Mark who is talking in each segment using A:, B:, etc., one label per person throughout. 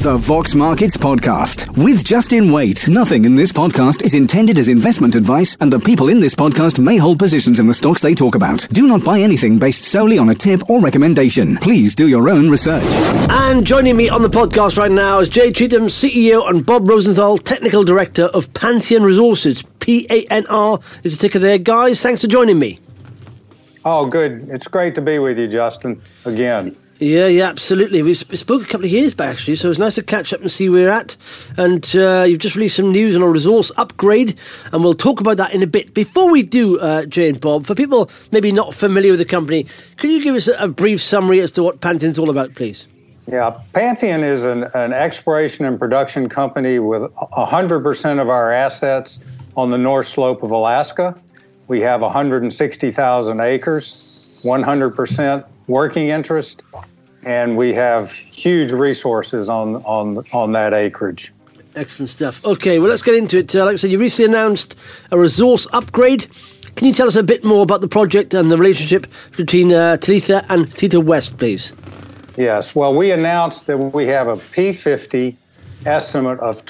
A: The Vox Markets Podcast with Justin Waite. Nothing in this podcast is intended as investment advice, and the people in this podcast may hold positions in the stocks they talk about. Do not buy anything based solely on a tip or recommendation. Please do your own research.
B: And joining me on the podcast right now is Jay Cheatham, CEO, and Bob Rosenthal, Technical Director of Pantheon Resources. PANR is the ticker there. Guys, thanks for joining me.
C: Oh, good. It's great to be with you, Justin, again.
B: Yeah, absolutely. We spoke a couple of years back, actually, so it's nice to catch up and see where we're at. And you've just released some news on a resource upgrade, and we'll talk about that in a bit. Before we do, Jay and Bob, for people maybe not familiar with the company, could you give us a brief summary as to what Pantheon's all about, please?
C: Yeah, Pantheon is an exploration and production company with 100% of our assets on the North Slope of Alaska. We have 160,000 acres, 100% working interest, and we have huge resources on that acreage.
B: Excellent stuff. Okay, well, let's get into it. Like I said, you recently announced a resource upgrade. Can you tell us a bit more about the project and the relationship between Talitha and Theta West, please?
C: Yes, well, we announced that we have a P50 estimate of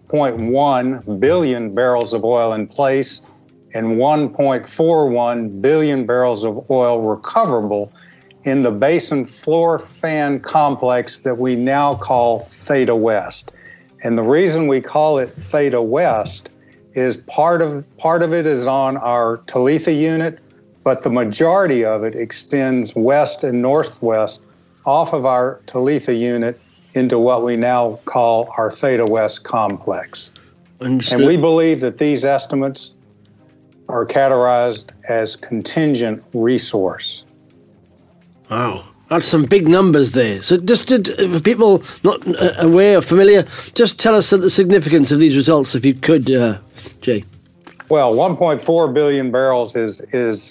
C: 12.1 billion barrels of oil in place and 1.41 billion barrels of oil recoverable in the basin floor fan complex that we now call Theta West. And the reason we call it Theta West is part of it is on our Talitha unit, but the majority of it extends west and northwest off of our Talitha unit into what we now call our Theta West complex.
B: Understood.
C: And we believe that these estimates are categorized as contingent resource.
B: Wow, that's some big numbers there. So just for people not aware or familiar, just tell us the significance of these results, if you could, Jay.
C: Well, 1.4 billion barrels is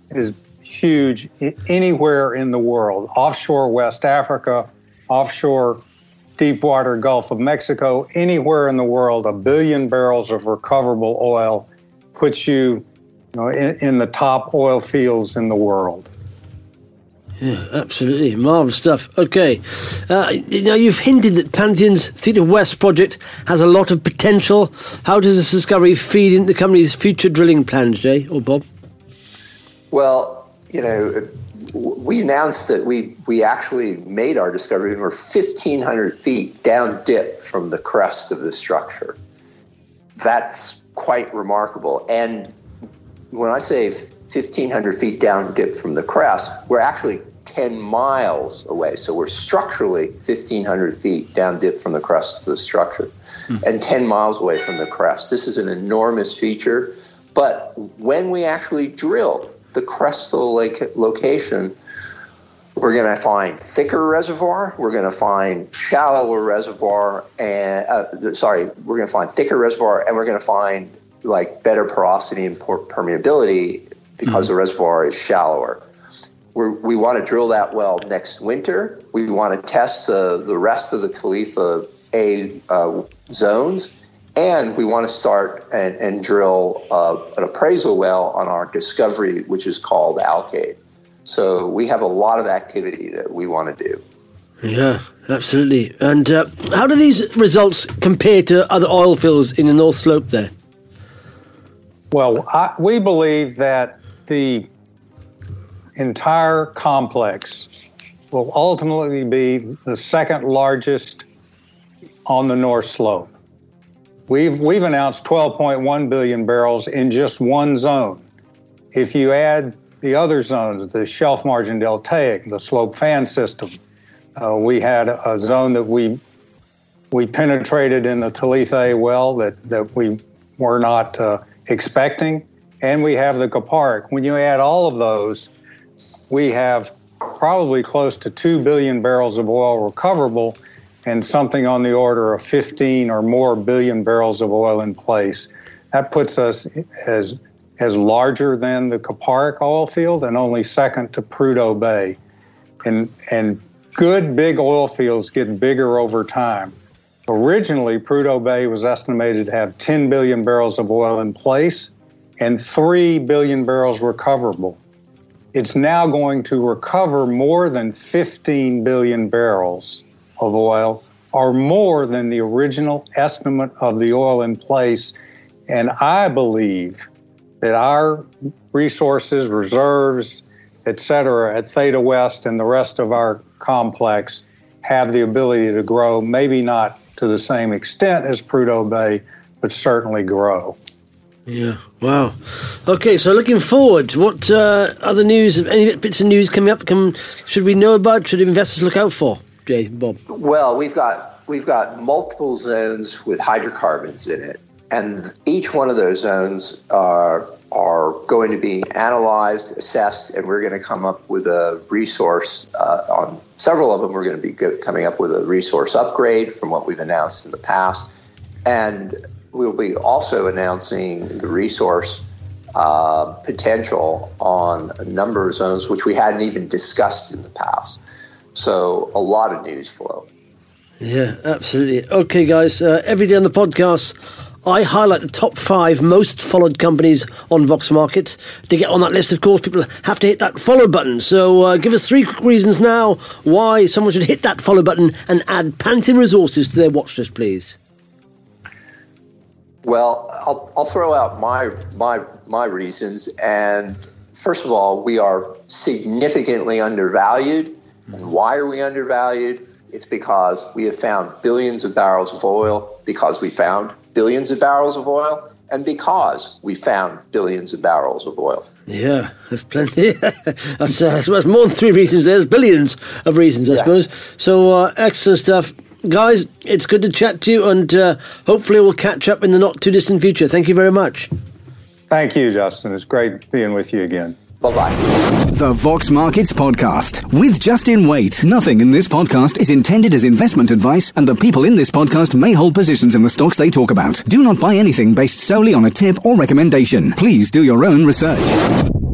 C: huge anywhere in the world. Offshore West Africa, offshore deepwater Gulf of Mexico, anywhere in the world, 1 billion barrels of recoverable oil puts you in the top oil fields in the world.
B: Yeah, absolutely. Marvellous stuff. Okay. Now, you've hinted that Pantheon's Theta West project has a lot of potential. How does this discovery feed into the company's future drilling plans, Jay or Bob?
D: Well, we announced that we actually made our discovery and we're 1,500 feet down dip from the crest of the structure. That's quite remarkable. And when I say 1,500 feet down dip from the crest, we're actually 10 miles away. So we're structurally 1,500 feet down dip from the crest of the structure and 10 miles away from the crest. This is an enormous feature. But when we actually drill the crestal location, we're going to find thicker reservoir. We're going to find shallower reservoir. We're going to find thicker reservoir, and we're going to find better porosity and permeability because the reservoir is shallower. We want to drill that well next winter. We want to test the rest of the Talitha A zones, and we want to start and drill an appraisal well on our discovery, which is called Alkaid. So we have a lot of activity that we want to do.
B: Yeah, absolutely. And how do these results compare to other oil fields in the North Slope there?
C: Well, we believe that the entire complex will ultimately be the second largest on the North Slope. We've announced 12.1 billion barrels in just one zone. If you add the other zones, the shelf margin deltaic, the slope fan system, we had a zone that we penetrated in the Talitha A well that we were not expecting, and we have the Kuparuk. When you add all of those, we have probably close to 2 billion barrels of oil recoverable and something on the order of 15 or more billion barrels of oil in place. That puts us as larger than the Kuparuk oil field and only second to Prudhoe Bay. And good big oil fields get bigger over time. Originally, Prudhoe Bay was estimated to have 10 billion barrels of oil in place and 3 billion barrels recoverable. It's now going to recover more than 15 billion barrels of oil are more than the original estimate of the oil in place. And I believe that our resources, reserves, et cetera, at Theta West and the rest of our complex have the ability to grow, maybe not to the same extent as Prudhoe Bay, but certainly grow.
B: Yeah, wow. Okay, so looking forward, what other news, any bits of news coming up should we know about, should investors look out for, Jay, Bob?
D: Well, we've got multiple zones with hydrocarbons in it, and each one of those zones are going to be analyzed, assessed, and we're going to come up with a resource on several of them. We're going to be coming up with a resource upgrade from what we've announced in the past, and we'll be also announcing the resource potential on a number of zones which we hadn't even discussed in the past. So a lot of news flow.
B: Yeah, absolutely. Okay, guys, every day on the podcast, I highlight the top 5 most followed companies on Vox Markets. To get on that list, of course, people have to hit that follow button. So give us 3 quick reasons now why someone should hit that follow button and add Pantheon Resources to their watch list, please.
D: Well, I'll throw out my reasons. And first of all, we are significantly undervalued. And why are we undervalued? It's because we have found billions of barrels of oil, because we found billions of barrels of oil, and because we found billions of barrels of oil.
B: Yeah, there's plenty. That's more than 3 reasons. There's billions of reasons, I suppose. So excellent stuff. Guys, it's good to chat to you, and hopefully we'll catch up in the not-too-distant future. Thank you very much.
C: Thank you, Justin. It's great being with you again.
D: Bye-bye.
A: The Vox Markets Podcast with Justin Waite. Nothing in this podcast is intended as investment advice, and the people in this podcast may hold positions in the stocks they talk about. Do not buy anything based solely on a tip or recommendation. Please do your own research.